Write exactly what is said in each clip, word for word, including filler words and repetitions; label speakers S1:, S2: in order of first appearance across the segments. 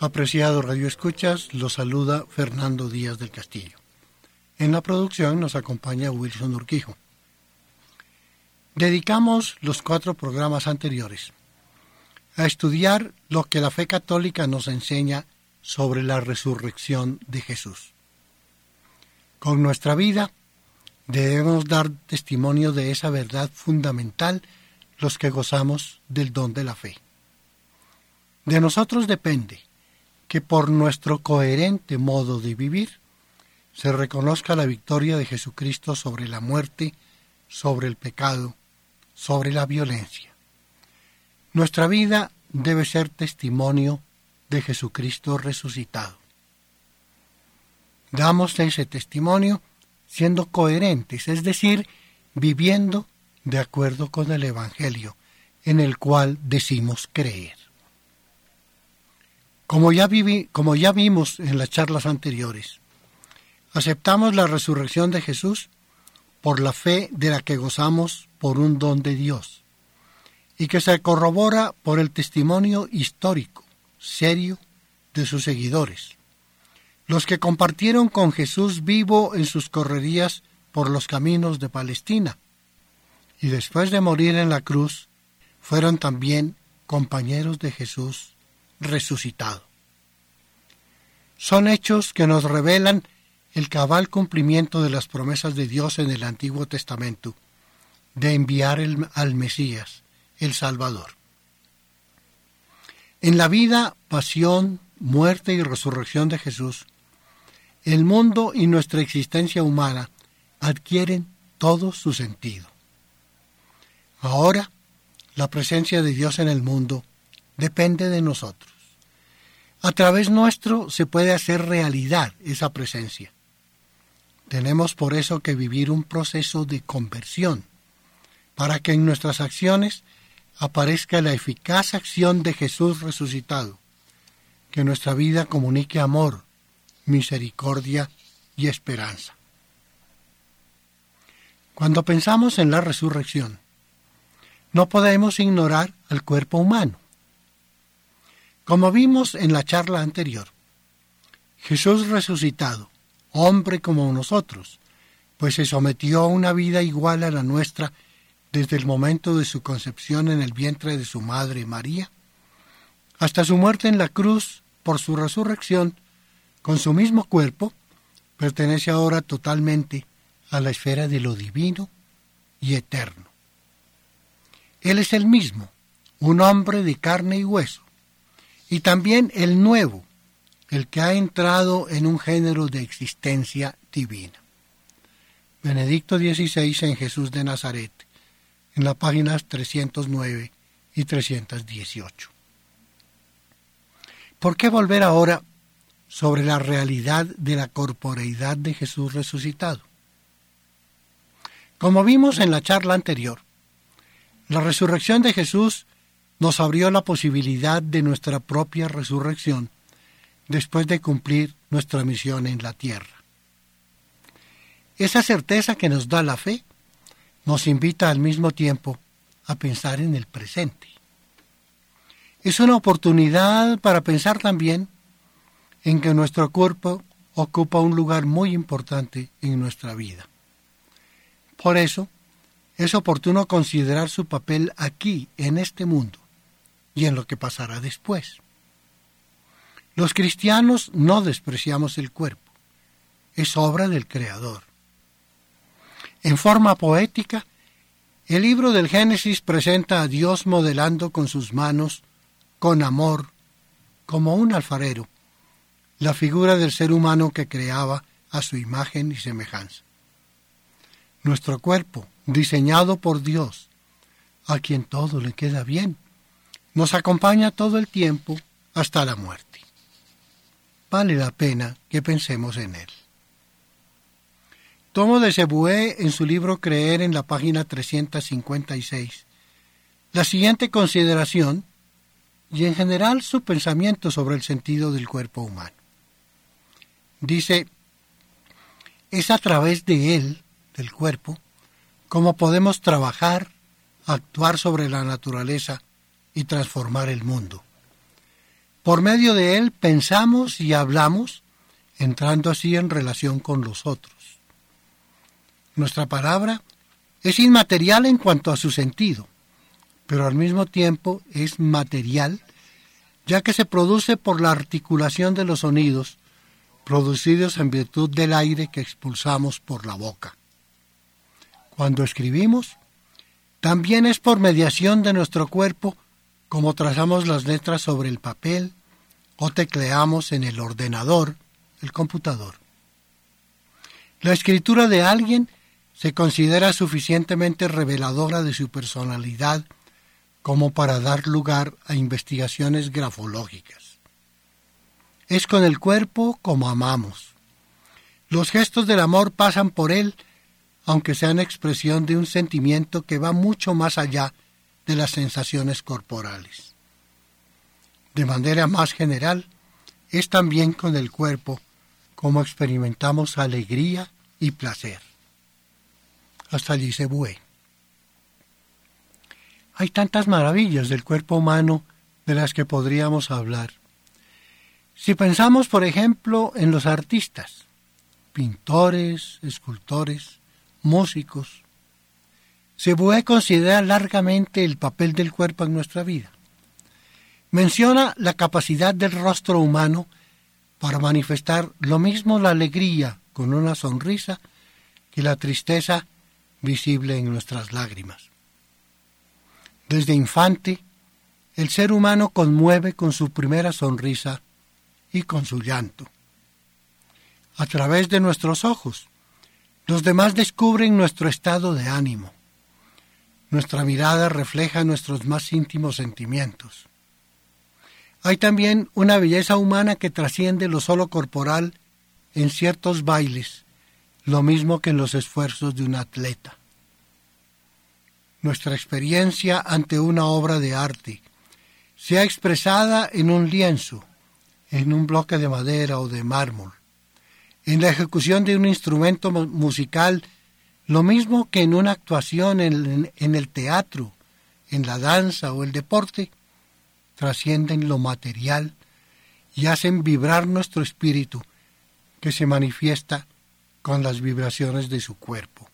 S1: Apreciados radioescuchas, los saluda Fernando Díaz del Castillo. En la producción nos acompaña Wilson Urquijo. Dedicamos los cuatro programas anteriores a estudiar lo que la fe católica nos enseña sobre la resurrección de Jesús. Con nuestra vida debemos dar testimonio de esa verdad fundamental los que gozamos del don de la fe. De nosotros depende que por nuestro coherente modo de vivir se reconozca la victoria de Jesucristo sobre la muerte, sobre el pecado, sobre la violencia. Nuestra vida debe ser testimonio de Jesucristo resucitado. Damos ese testimonio siendo coherentes, es decir, viviendo de acuerdo con el Evangelio en el cual decimos creer. Como ya, viví, como ya vimos en las charlas anteriores, aceptamos la resurrección de Jesús por la fe de la que gozamos por un don de Dios y que se corrobora por el testimonio histórico, serio, de sus seguidores, los que compartieron con Jesús vivo en sus correrías por los caminos de Palestina y después de morir en la cruz fueron también compañeros de Jesús resucitado. Son hechos que nos revelan el cabal cumplimiento de las promesas de Dios en el Antiguo Testamento de enviar el, al Mesías, el Salvador. En la vida, pasión, muerte y resurrección de Jesús, el mundo y nuestra existencia humana adquieren todo su sentido. Ahora, la presencia de Dios en el mundo depende de nosotros. A través nuestro se puede hacer realidad esa presencia. Tenemos por eso que vivir un proceso de conversión, para que en nuestras acciones aparezca la eficaz acción de Jesús resucitado, que nuestra vida comunique amor, misericordia y esperanza. Cuando pensamos en la resurrección, no podemos ignorar al cuerpo humano. Como vimos en la charla anterior, Jesús resucitado, hombre como nosotros, pues se sometió a una vida igual a la nuestra desde el momento de su concepción en el vientre de su madre María, hasta su muerte en la cruz por su resurrección, con su mismo cuerpo, pertenece ahora totalmente a la esfera de lo divino y eterno. Él es el mismo, un hombre de carne y hueso, y también el nuevo, el que ha entrado en un género de existencia divina. Benedicto dieciséis en Jesús de Nazaret, en las páginas trescientos nueve y trescientos dieciocho. ¿Por qué volver ahora sobre la realidad de la corporeidad de Jesús resucitado? Como vimos en la charla anterior, la resurrección de Jesús nos abrió la posibilidad de nuestra propia resurrección después de cumplir nuestra misión en la tierra. Esa certeza que nos da la fe nos invita al mismo tiempo a pensar en el presente. Es una oportunidad para pensar también en que nuestro cuerpo ocupa un lugar muy importante en nuestra vida. Por eso, es oportuno considerar su papel aquí, en este mundo, y en lo que pasará después. Los cristianos no despreciamos el cuerpo, es obra del Creador. En forma poética, el libro del Génesis presenta a Dios modelando con sus manos, con amor, como un alfarero, la figura del ser humano que creaba a su imagen y semejanza. Nuestro cuerpo, diseñado por Dios, a quien todo le queda bien, nos acompaña todo el tiempo hasta la muerte. Vale la pena que pensemos en él. Tomo de Sebué, en su libro Creer, en la página trescientos cincuenta y seis, la siguiente consideración y en general su pensamiento sobre el sentido del cuerpo humano. Dice, es a través de él, del cuerpo, como podemos trabajar, actuar sobre la naturaleza y transformar el mundo. Por medio de él pensamos y hablamos, entrando así en relación con los otros. Nuestra palabra es inmaterial en cuanto a su sentido, pero al mismo tiempo es material, ya que se produce por la articulación de los sonidos producidos en virtud del aire que expulsamos por la boca. Cuando escribimos, también es por mediación de nuestro cuerpo, como trazamos las letras sobre el papel o tecleamos en el ordenador, el computador. La escritura de alguien se considera suficientemente reveladora de su personalidad como para dar lugar a investigaciones grafológicas. Es con el cuerpo como amamos. Los gestos del amor pasan por él, aunque sean expresión de un sentimiento que va mucho más allá de las sensaciones corporales. De manera más general, es también con el cuerpo como experimentamos alegría y placer. Hasta allí se fue. Hay tantas maravillas del cuerpo humano de las que podríamos hablar. Si pensamos, por ejemplo, en los artistas, pintores, escultores, músicos, Seboe considera largamente el papel del cuerpo en nuestra vida. Menciona la capacidad del rostro humano para manifestar lo mismo la alegría con una sonrisa que la tristeza visible en nuestras lágrimas. Desde infante, el ser humano conmueve con su primera sonrisa y con su llanto. A través de nuestros ojos, los demás descubren nuestro estado de ánimo. Nuestra mirada refleja nuestros más íntimos sentimientos. Hay también una belleza humana que trasciende lo solo corporal en ciertos bailes, lo mismo que en los esfuerzos de un atleta. Nuestra experiencia ante una obra de arte, sea expresada en un lienzo, en un bloque de madera o de mármol, en la ejecución de un instrumento musical, lo mismo que en una actuación en, en el teatro, en la danza o el deporte, trascienden lo material y hacen vibrar nuestro espíritu, que se manifiesta con las vibraciones de su cuerpo.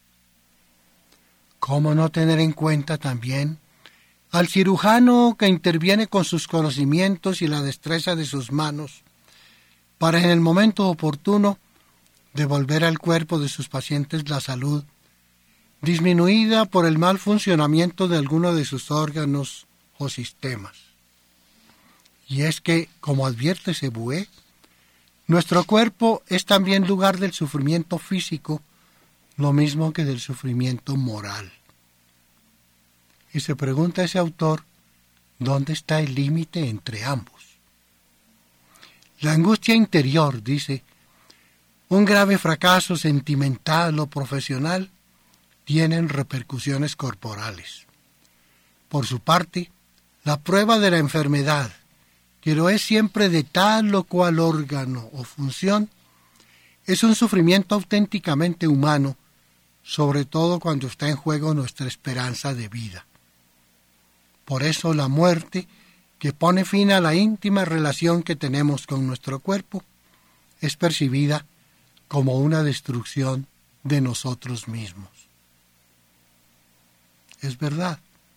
S1: ¿Cómo no tener en cuenta también al cirujano que interviene con sus conocimientos y la destreza de sus manos para en el momento oportuno devolver al cuerpo de sus pacientes la salud, disminuida por el mal funcionamiento de alguno de sus órganos o sistemas? Y es que, como advierte Seboe, nuestro cuerpo es también lugar del sufrimiento físico, lo mismo que del sufrimiento moral. Y se pregunta ese autor, ¿dónde está el límite entre ambos? La angustia interior, dice, un grave fracaso sentimental o profesional, tienen repercusiones corporales. Por su parte, la prueba de la enfermedad, que lo es siempre de tal o cual órgano o función, es un sufrimiento auténticamente humano, sobre todo cuando está en juego nuestra esperanza de vida. Por eso la muerte, que pone fin a la íntima relación que tenemos con nuestro cuerpo, es percibida como una destrucción de nosotros mismos. Es verdad.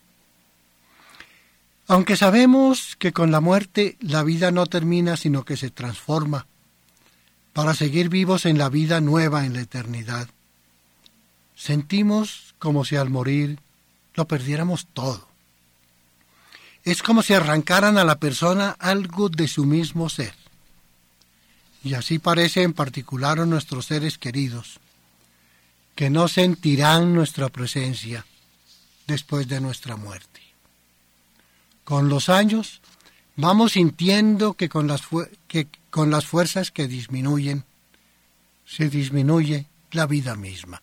S1: Aunque sabemos que con la muerte la vida no termina, sino que se transforma, para seguir vivos en la vida nueva en la eternidad, sentimos como si al morir lo perdiéramos todo. Es como si arrancaran a la persona algo de su mismo ser. Y así parece en particular a nuestros seres queridos, que no sentirán nuestra presencia después de nuestra muerte. Con los años vamos sintiendo que con las, fu- que con las fuerzas que disminuyen, se disminuye la vida misma.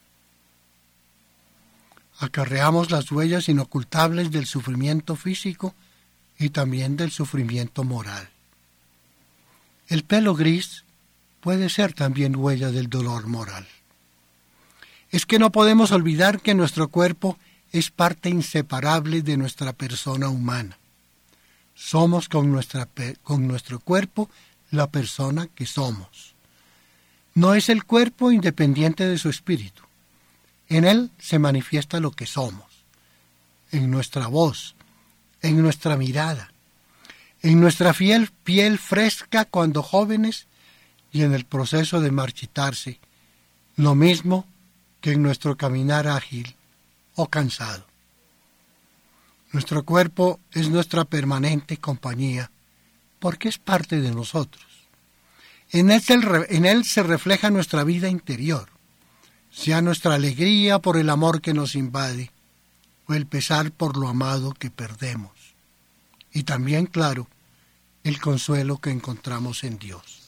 S1: Acarreamos las huellas inocultables del sufrimiento físico y también del sufrimiento moral. El pelo gris puede ser también huella del dolor moral. Es que no podemos olvidar que nuestro cuerpo es parte inseparable de nuestra persona humana. somos con, nuestra, con nuestro cuerpo la persona que somos. No es el cuerpo independiente de su espíritu. En él se manifiesta lo que somos, en nuestra voz, en nuestra mirada, en nuestra fiel piel fresca cuando jóvenes y en el proceso de marchitarse, lo mismo que en nuestro caminar ágil o cansado. Nuestro cuerpo es nuestra permanente compañía porque es parte de nosotros. En él, se, en él se refleja nuestra vida interior, sea nuestra alegría por el amor que nos invade o el pesar por lo amado que perdemos. Y también, claro, el consuelo que encontramos en Dios.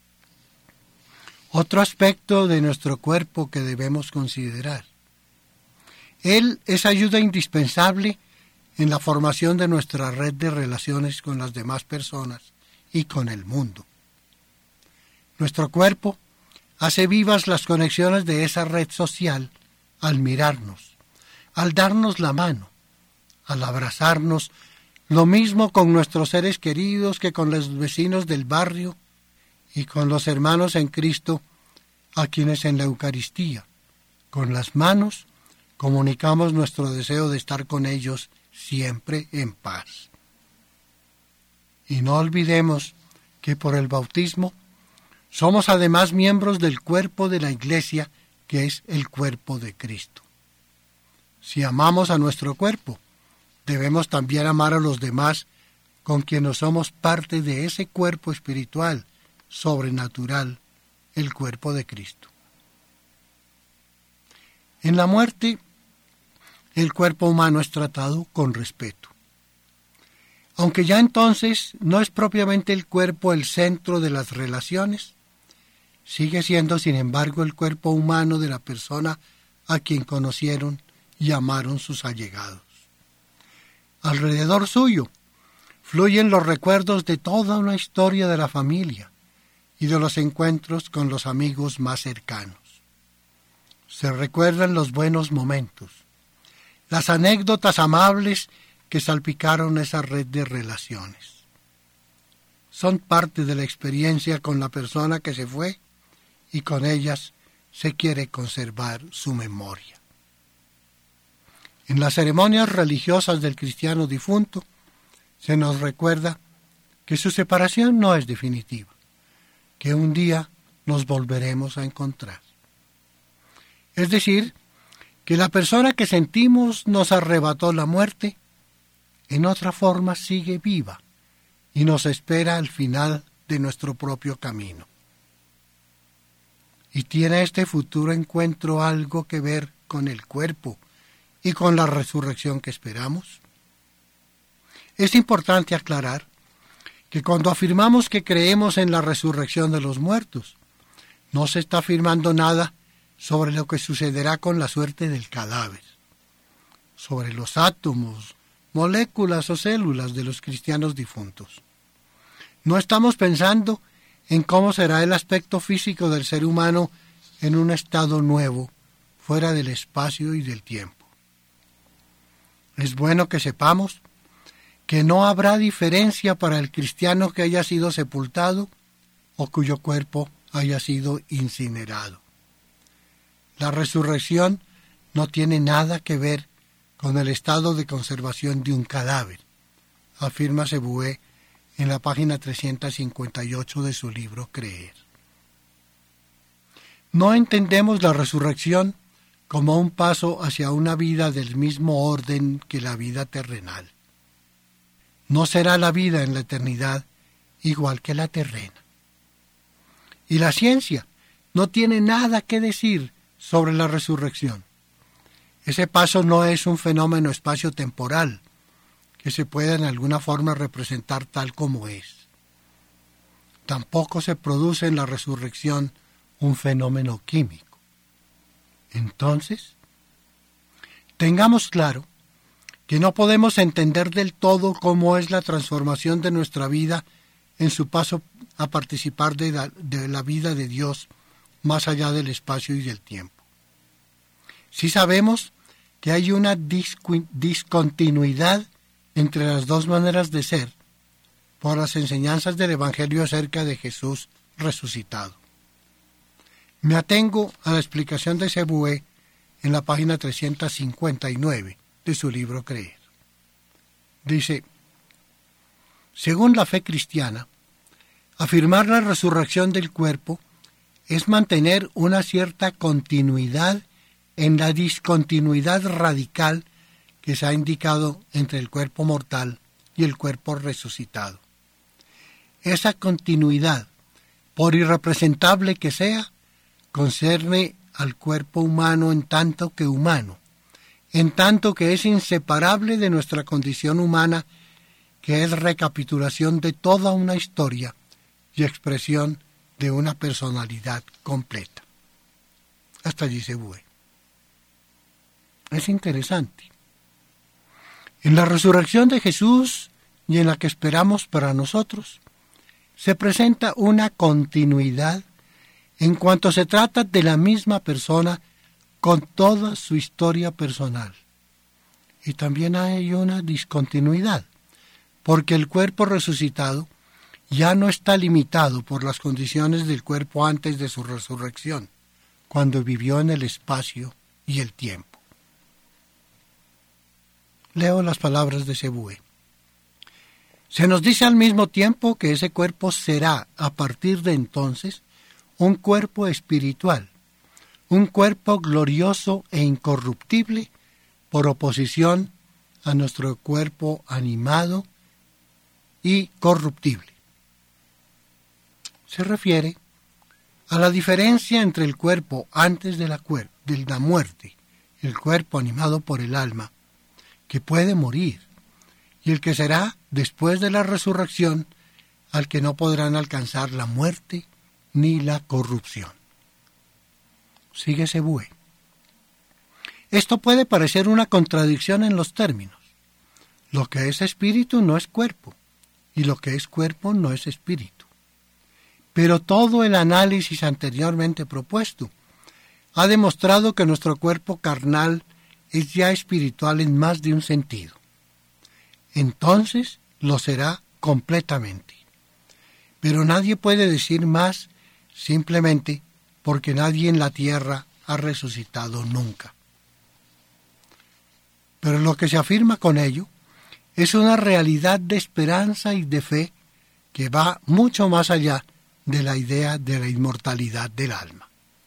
S1: Otro aspecto de nuestro cuerpo que debemos considerar. Él es ayuda indispensable en la formación de nuestra red de relaciones con las demás personas y con el mundo. Nuestro cuerpo hace vivas las conexiones de esa red social al mirarnos, al darnos la mano, al abrazarnos, lo mismo con nuestros seres queridos que con los vecinos del barrio y con los hermanos en Cristo, a quienes en la Eucaristía, con las manos, comunicamos nuestro deseo de estar con ellos siempre en paz. Y no olvidemos que por el bautismo somos además miembros del cuerpo de la Iglesia, que es el cuerpo de Cristo. Si amamos a nuestro cuerpo, debemos también amar a los demás con quienes somos parte de ese cuerpo espiritual, sobrenatural, el cuerpo de Cristo. En la muerte, el cuerpo humano es tratado con respeto. Aunque ya entonces no es propiamente el cuerpo el centro de las relaciones, sigue siendo sin embargo el cuerpo humano de la persona a quien conocieron y amaron sus allegados. Alrededor suyo fluyen los recuerdos de toda una historia de la familia y de los encuentros con los amigos más cercanos. Se recuerdan los buenos momentos, las anécdotas amables que salpicaron esa red de relaciones. Son parte de la experiencia con la persona que se fue y con ellas se quiere conservar su memoria. En las ceremonias religiosas del cristiano difunto se nos recuerda que su separación no es definitiva, que un día nos volveremos a encontrar. Es decir, que la persona que sentimos nos arrebató la muerte, en otra forma sigue viva y nos espera al final de nuestro propio camino. ¿Y tiene este futuro encuentro algo que ver con el cuerpo y con la resurrección que esperamos? Es importante aclarar que cuando afirmamos que creemos en la resurrección de los muertos, no se está afirmando nada sobre lo que sucederá con la suerte del cadáver, sobre los átomos, moléculas o células de los cristianos difuntos. No estamos pensando en cómo será el aspecto físico del ser humano en un estado nuevo, fuera del espacio y del tiempo. Es bueno que sepamos que no habrá diferencia para el cristiano que haya sido sepultado o cuyo cuerpo haya sido incinerado. La resurrección no tiene nada que ver con el estado de conservación de un cadáver, afirma Sebué en la página trescientos cincuenta y ocho de su libro Creer. No entendemos la resurrección como un paso hacia una vida del mismo orden que la vida terrenal. No será la vida en la eternidad igual que la terrena. Y la ciencia no tiene nada que decir sobre la resurrección. Ese paso no es un fenómeno espacio-temporal que se pueda en alguna forma representar tal como es. Tampoco se produce en la resurrección un fenómeno químico. Entonces, tengamos claro que no podemos entender del todo cómo es la transformación de nuestra vida en su paso a participar de la, de la vida de Dios más allá del espacio y del tiempo. Sí sabemos que hay una discu- discontinuidad entre las dos maneras de ser por las enseñanzas del Evangelio acerca de Jesús resucitado. Me atengo a la explicación de Sebué en la página trescientos cincuenta y nueve de su libro Creer. Dice: según la fe cristiana, afirmar la resurrección del cuerpo es mantener una cierta continuidad en la discontinuidad radical que se ha indicado entre el cuerpo mortal y el cuerpo resucitado. Esa continuidad, por irrepresentable que sea, concierne al cuerpo humano en tanto que humano, en tanto que es inseparable de nuestra condición humana, que es recapitulación de toda una historia y expresión de una personalidad completa. Hasta allí se fue. Es interesante. En la resurrección de Jesús y en la que esperamos para nosotros, se presenta una continuidad en cuanto se trata de la misma persona con toda su historia personal. Y también hay una discontinuidad, porque el cuerpo resucitado ya no está limitado por las condiciones del cuerpo antes de su resurrección, cuando vivió en el espacio y el tiempo. Leo las palabras de Sebué. Se nos dice al mismo tiempo que ese cuerpo será, a partir de entonces, un cuerpo espiritual, un cuerpo glorioso e incorruptible, por oposición a nuestro cuerpo animado y corruptible. Se refiere a la diferencia entre el cuerpo antes de la, cuer- de la muerte, el cuerpo animado por el alma, que puede morir, y el que será después de la resurrección, al que no podrán alcanzar la muerte ni la corrupción. Sigue Sebué. Esto puede parecer una contradicción en los términos. Lo que es espíritu no es cuerpo, y lo que es cuerpo no es espíritu. Pero todo el análisis anteriormente propuesto ha demostrado que nuestro cuerpo carnal es ya espiritual en más de un sentido. Entonces lo será completamente. Pero nadie puede decir más simplemente porque nadie en la tierra ha resucitado nunca. Pero lo que se afirma con ello es una realidad de esperanza y de fe que va mucho más allá de la idea de la inmortalidad del alma.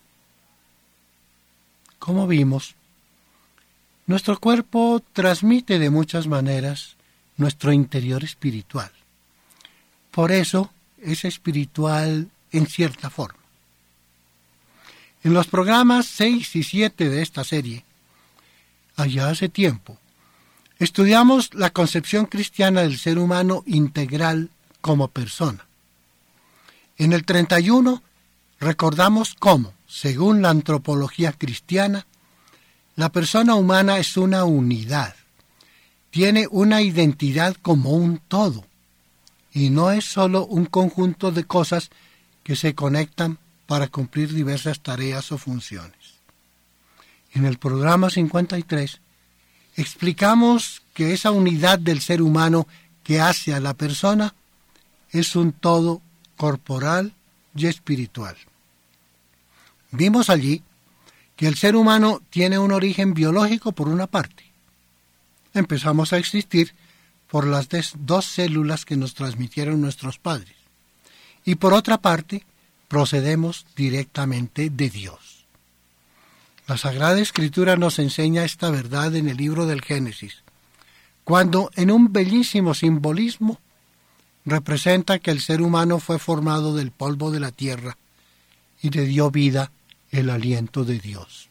S1: Como vimos, nuestro cuerpo transmite de muchas maneras nuestro interior espiritual. Por eso es espiritual en cierta forma. En los programas seis y siete de esta serie, allá hace tiempo, estudiamos la concepción cristiana del ser humano integral como persona. En el treinta y uno recordamos cómo, según la antropología cristiana, la persona humana es una unidad, tiene una identidad como un todo, y no es solo un conjunto de cosas que se conectan para cumplir diversas tareas o funciones. En el programa cincuenta y tres explicamos que esa unidad del ser humano que hace a la persona es un todo corporal y espiritual. Vimos allí que el ser humano tiene un origen biológico por una parte. Empezamos a existir por las dos células que nos transmitieron nuestros padres. Y por otra parte, procedemos directamente de Dios. La Sagrada Escritura nos enseña esta verdad en el libro del Génesis, cuando en un bellísimo simbolismo representa que el ser humano fue formado del polvo de la tierra y le dio vida el aliento de Dios.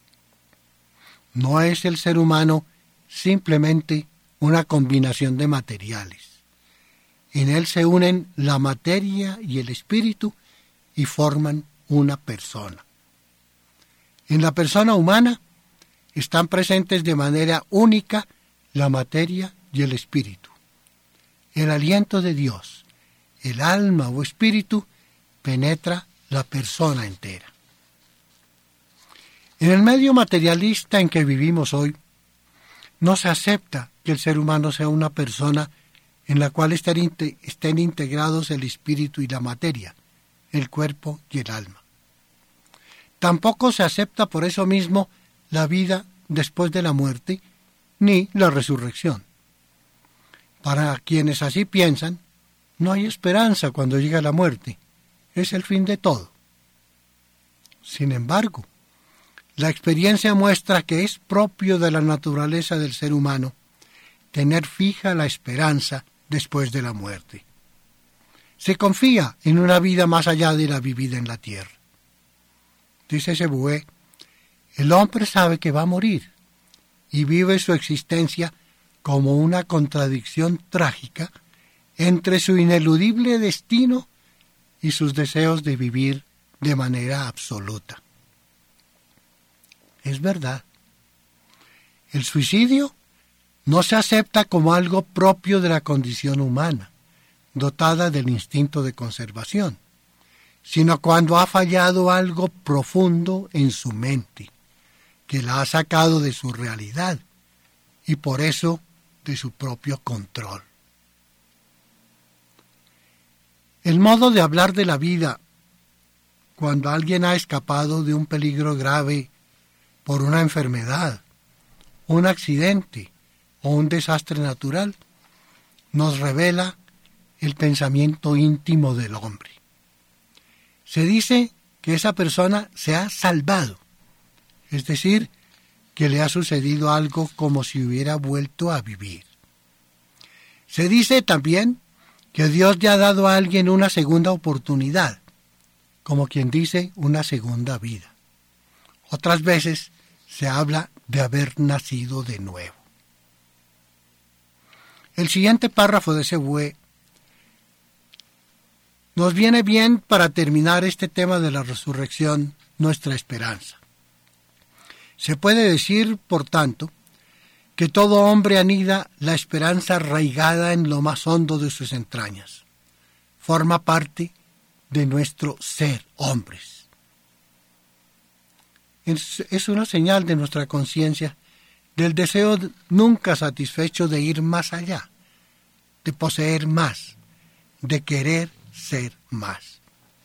S1: No es el ser humano simplemente una combinación de materiales. En él se unen la materia y el espíritu y forman una persona. En la persona humana están presentes de manera única la materia y el espíritu. El aliento de Dios, el alma o espíritu, penetra la persona entera. En el medio materialista en que vivimos hoy, no se acepta que el ser humano sea una persona en la cual estén integrados el espíritu y la materia, el cuerpo y el alma. Tampoco se acepta por eso mismo la vida después de la muerte, ni la resurrección. Para quienes así piensan, no hay esperanza cuando llega la muerte, es el fin de todo. Sin embargo, la experiencia muestra que es propio de la naturaleza del ser humano tener fija la esperanza después de la muerte. Se confía en una vida más allá de la vivida en la tierra. Dice Sebué, el hombre sabe que va a morir y vive su existencia como una contradicción trágica entre su ineludible destino y sus deseos de vivir de manera absoluta. Es verdad. El suicidio no se acepta como algo propio de la condición humana, dotada del instinto de conservación, sino cuando ha fallado algo profundo en su mente, que la ha sacado de su realidad y por eso de su propio control. El modo de hablar de la vida cuando alguien ha escapado de un peligro grave por una enfermedad, un accidente o un desastre natural, nos revela el pensamiento íntimo del hombre. Se dice que esa persona se ha salvado, es decir, que le ha sucedido algo como si hubiera vuelto a vivir. Se dice también que Dios le ha dado a alguien una segunda oportunidad, como quien dice una segunda vida. Otras veces se habla de haber nacido de nuevo. El siguiente párrafo de Sebué nos viene bien para terminar este tema de la resurrección, nuestra esperanza. Se puede decir, por tanto, que todo hombre anida la esperanza arraigada en lo más hondo de sus entrañas. Forma parte de nuestro ser hombres. Es, es una señal de nuestra conciencia, del deseo nunca satisfecho de ir más allá, de poseer más, de querer ser más.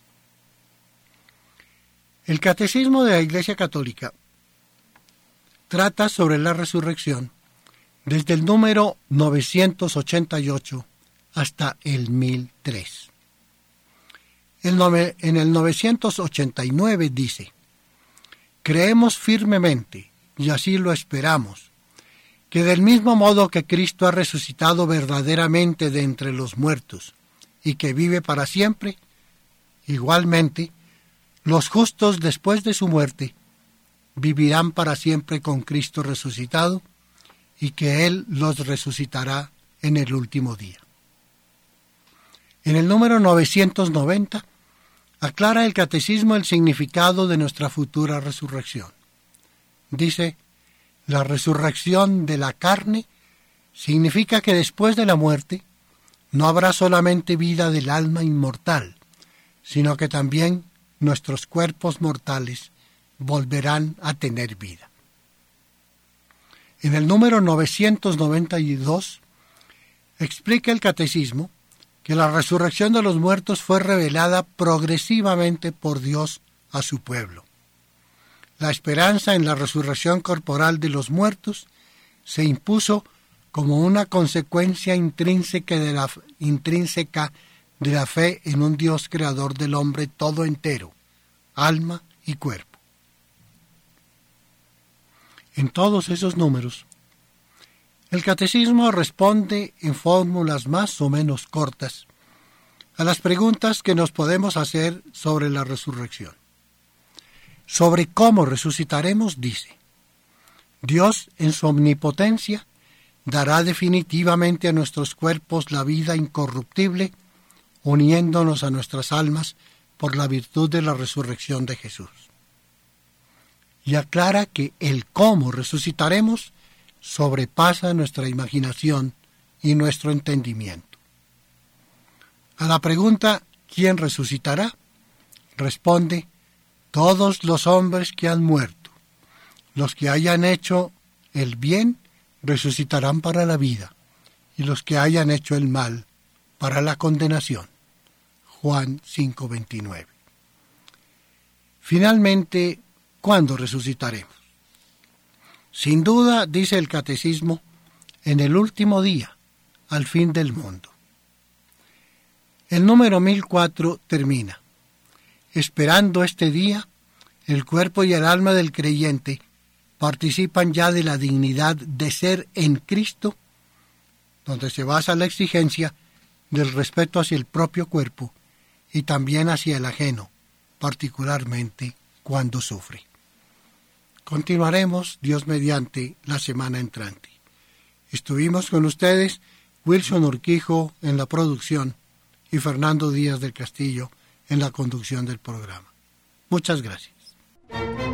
S1: El Catecismo de la Iglesia Católica trata sobre la resurrección desde el número novecientos ochenta y ocho hasta el mil tres. El nove, en el novecientos ochenta y nueve dice: creemos firmemente, y así lo esperamos, que del mismo modo que Cristo ha resucitado verdaderamente de entre los muertos y que vive para siempre, igualmente, los justos después de su muerte vivirán para siempre con Cristo resucitado y que Él los resucitará en el último día. En el número novecientos noventa aclara el Catecismo el significado de nuestra futura resurrección. Dice: la resurrección de la carne significa que después de la muerte no habrá solamente vida del alma inmortal, sino que también nuestros cuerpos mortales volverán a tener vida. En el número novecientos noventa y dos explica el Catecismo que la resurrección de los muertos fue revelada progresivamente por Dios a su pueblo. La esperanza en la resurrección corporal de los muertos se impuso como una consecuencia intrínseca de la, intrínseca de la fe en un Dios creador del hombre todo entero, alma y cuerpo. En todos esos números, el Catecismo responde en fórmulas más o menos cortas a las preguntas que nos podemos hacer sobre la resurrección. Sobre cómo resucitaremos, dice: Dios, en su omnipotencia, dará definitivamente a nuestros cuerpos la vida incorruptible, uniéndonos a nuestras almas por la virtud de la resurrección de Jesús. Y aclara que el cómo resucitaremos sobrepasa nuestra imaginación y nuestro entendimiento. A la pregunta ¿quién resucitará?, responde: todos los hombres que han muerto, los que hayan hecho el bien, resucitarán para la vida, y los que hayan hecho el mal para la condenación. Juan cinco veintinueve. Finalmente, ¿cuándo resucitaremos? Sin duda, dice el Catecismo, en el último día, al fin del mundo. El número mil cuatro termina: esperando este día, el cuerpo y el alma del creyente participan ya de la dignidad de ser en Cristo, donde se basa la exigencia del respeto hacia el propio cuerpo y también hacia el ajeno, particularmente cuando sufre. Continuaremos, Dios mediante, la semana entrante. Estuvimos con ustedes Wilson Urquijo en la producción y Fernando Díaz del Castillo en la conducción del programa. Muchas gracias.